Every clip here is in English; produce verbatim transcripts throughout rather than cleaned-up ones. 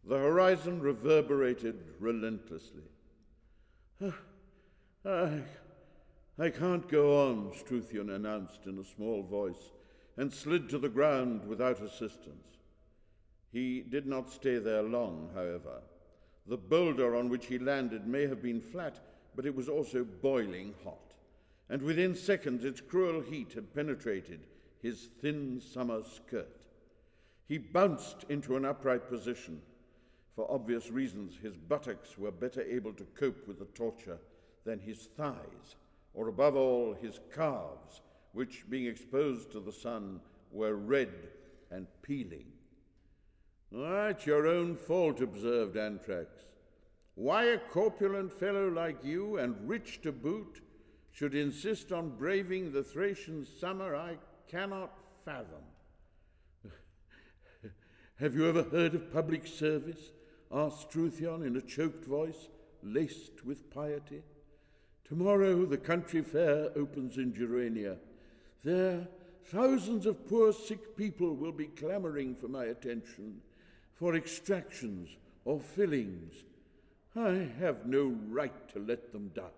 The horizon reverberated relentlessly. I, I can't go on, Struthion announced in a small voice, and slid to the ground without assistance. He did not stay there long, however. The boulder on which he landed may have been flat, but it was also boiling hot, and within seconds its cruel heat had penetrated his thin summer skirt. He bounced into an upright position. For obvious reasons, his buttocks were better able to cope with the torture than his thighs, or above all, his calves, which, being exposed to the sun, were red and peeling. "That's your own fault," observed Anthrax. "Why a corpulent fellow like you, and rich to boot, should insist on braving the Thracian summer, I cannot fathom." "Have you ever heard of public service?" asked Struthion in a choked voice, laced with piety. "Tomorrow the country fair opens in Gerania. There, thousands of poor sick people will be clamoring for my attention, for extractions or fillings. I have no right to let them down."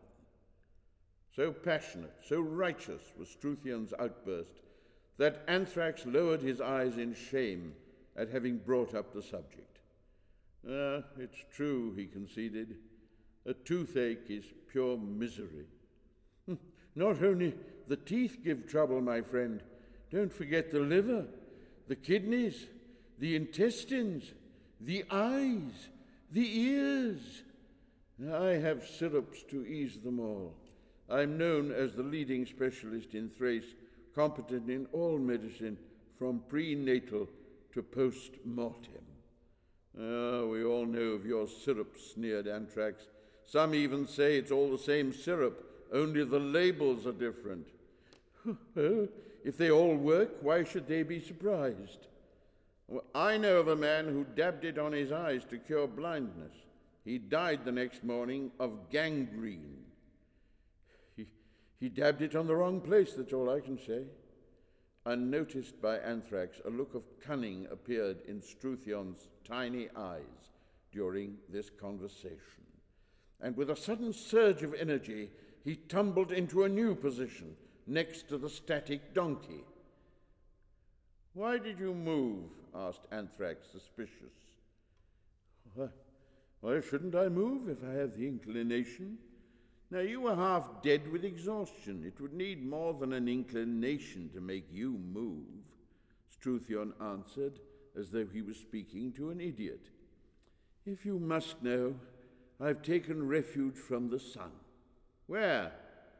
So passionate, so righteous was Struthion's outburst that Anthrax lowered his eyes in shame at having brought up the subject. "Ah, it's true," he conceded. "A toothache is pure misery." "Not only the teeth give trouble, my friend. Don't forget the liver, the kidneys, the intestines, the eyes, the ears. I have syrups to ease them all. I'm known as the leading specialist in Thrace, competent in all medicine, from prenatal to post-mortem." "Oh, we all know of your syrup," sneered Anthrax. "Some even say it's all the same syrup, only the labels are different." "Well, if they all work, why should they be surprised?" "Well, I know of a man who dabbed it on his eyes to cure blindness. He died the next morning of gangrene." He, he dabbed it on the wrong place, that's all I can say." Unnoticed by Anthrax, a look of cunning appeared in Struthion's tiny eyes during this conversation, and with a sudden surge of energy, he tumbled into a new position next to the static donkey. "Why did you move?" asked Anthrax, suspicious. Why, why shouldn't I move if I have the inclination? Now, you were half dead with exhaustion. It would need more than an inclination to make you move," Struthion answered, as though he was speaking to an idiot. "If you must know, I've taken refuge from the sun." "Where?"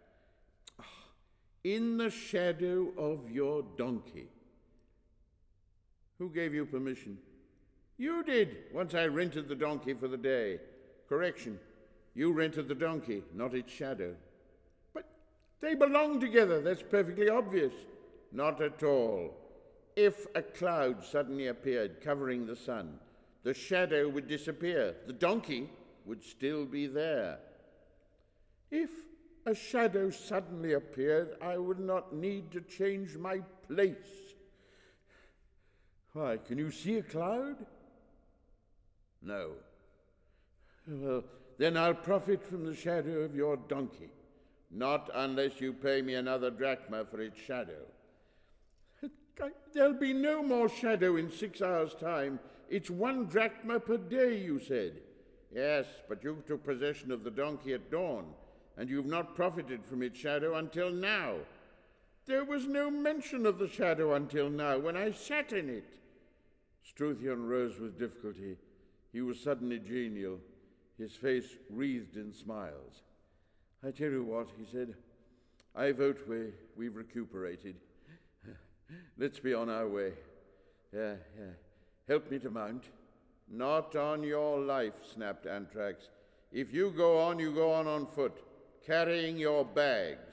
"In the shadow of your donkey." "Who gave you permission?" "You did, once I rented the donkey for the day. Correction. You rented the donkey, not its shadow." "But they belong together. That's perfectly obvious." "Not at all. If a cloud suddenly appeared covering the sun, the shadow would disappear. The donkey would still be there." "If a shadow suddenly appeared, I would not need to change my place." "Why, can you see a cloud?" "No." "Well, then I'll profit from the shadow of your donkey." "Not unless you pay me another drachma for its shadow." "There'll be no more shadow in six hours' time. It's one drachma per day, you said." "Yes, but you took possession of the donkey at dawn, and you've not profited from its shadow until now." "There was no mention of the shadow until now, when I sat in it." Struthion rose with difficulty. He was suddenly genial, his face wreathed in smiles. "I tell you what," he said, "I vote we, we've recuperated. Let's be on our way. Yeah, yeah. Help me to mount." "Not on your life," snapped Anthrax. "If you go on, you go on on foot, carrying your bags."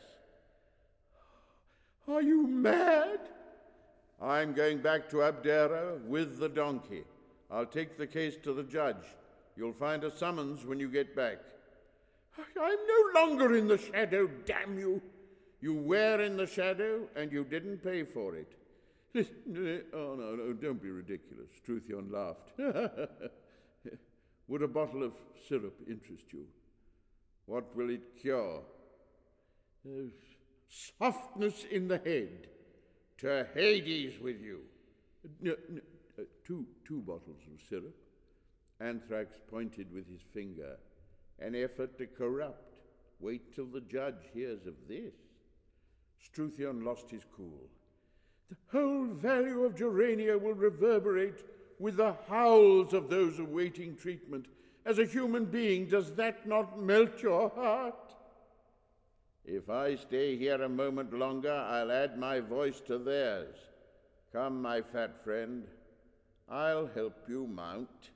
"Are you mad?" "I'm going back to Abdera with the donkey. I'll take the case to the judge. You'll find a summons when you get back." "I'm no longer in the shadow, damn you." "You were in the shadow, and you didn't pay for it." "Oh, no, no, don't be ridiculous," Struthion laughed. Would a bottle of syrup interest you? What will it cure? Uh, softness in the head. To Hades with you. No, no, uh, two, two bottles of syrup. Anthrax pointed with his finger. An effort to corrupt. Wait till the judge hears of this. Struthion lost his cool. The whole value of Gerania will reverberate with the howls of those awaiting treatment. As a human being, does that not melt your heart? If I stay here a moment longer, I'll add my voice to theirs. Come, my fat friend. I'll help you mount.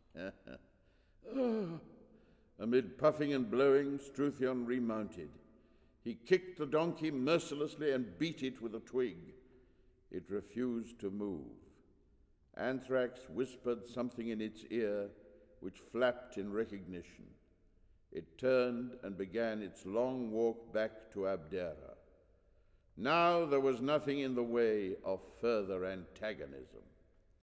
Oh. Amid puffing and blowing, Struthion remounted. He kicked the donkey mercilessly and beat it with a twig. It refused to move. Anthrax whispered something in its ear, which flapped in recognition. It turned and began its long walk back to Abdera. Now there was nothing in the way of further antagonism.